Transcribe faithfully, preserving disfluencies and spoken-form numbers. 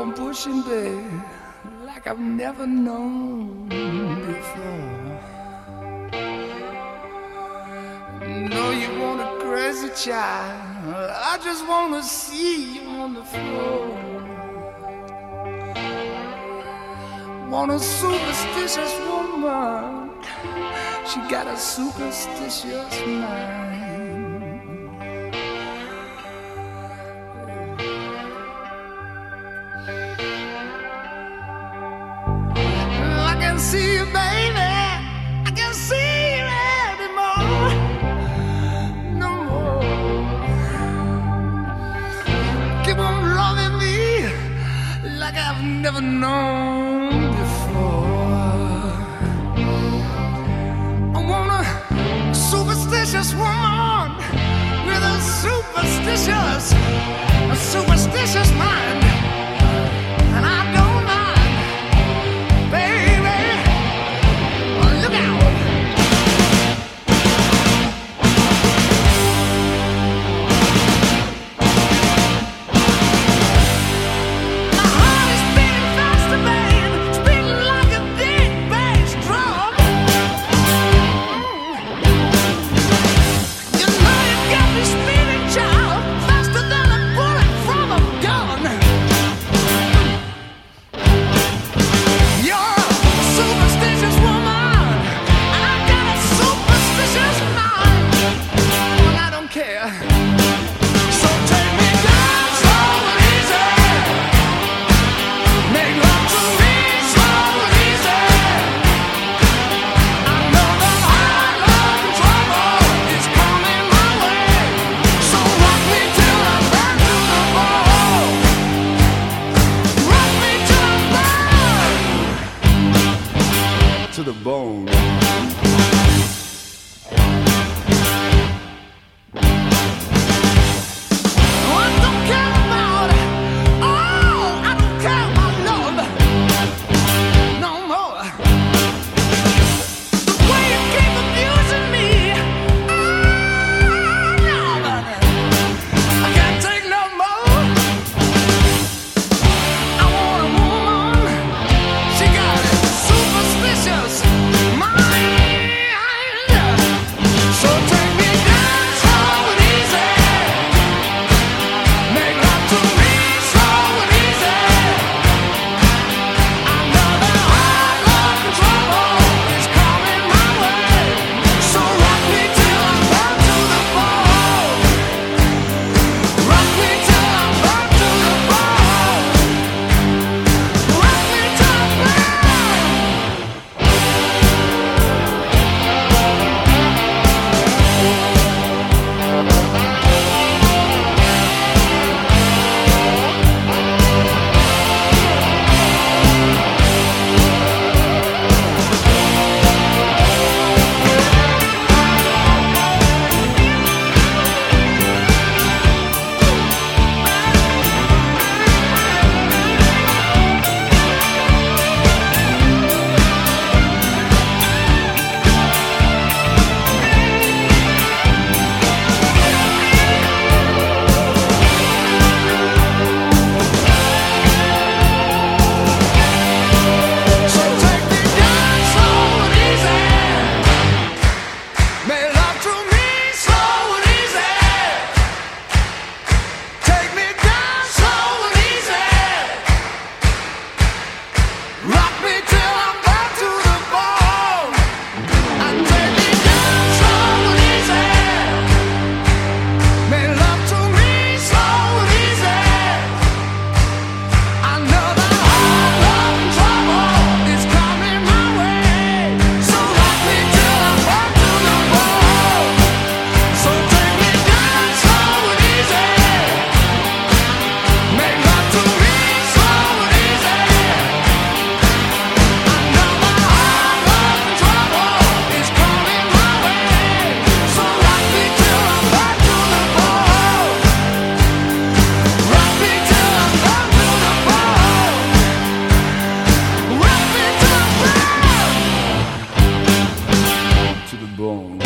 I'm pushing, babe, like I've never known before. No, you want a crazy child, I just want to see you on the floor. Want a superstitious woman, she got a superstitious mind. I can see you, baby, I can see you anymore. No more. Keep on loving me like I've never known before. I want a superstitious woman with a superstitious, a superstitious mind. And I don't mind, baby. Look out. My heart is beating faster, babe. It's beating like a big bass drum. You know you got me speeding, child, faster than a bullet from a gun. You're a superstitious woman, and I got a superstitious mind. Well, I don't care. So take me down slow and easy. Make love to me slow and easy. I know that high love and trouble is coming my way. So rock me till I burn to the bone. Rock me till I burn to the bone. I don't care about, oh, I don't care about love no more. The way you keep abusing me, oh, no, I can't take no more. I want a woman, she got a superstitious mind. So take me down slow and easy. Make love to me slow and easy. I know that high love and trouble is coming my way. So rock me till I burn to the bone. Rock me till I burn to the bone. Rock me till I So take me down slow and easy. Make love to me slow and easy. Take me down slow and easy. Rock me till I burn to the bone. And take me down slow and easy. Make love to me slow and easy. I know that hard love and trouble is coming my way. So rock me till I burn to the bone. So take me down slow and easy. Make love to me slow and easy. I know that hard love and trouble is coming my way. So rock me till I burn to the bone. Rock me till I burn to the bone. Rock me till I burn to the bone.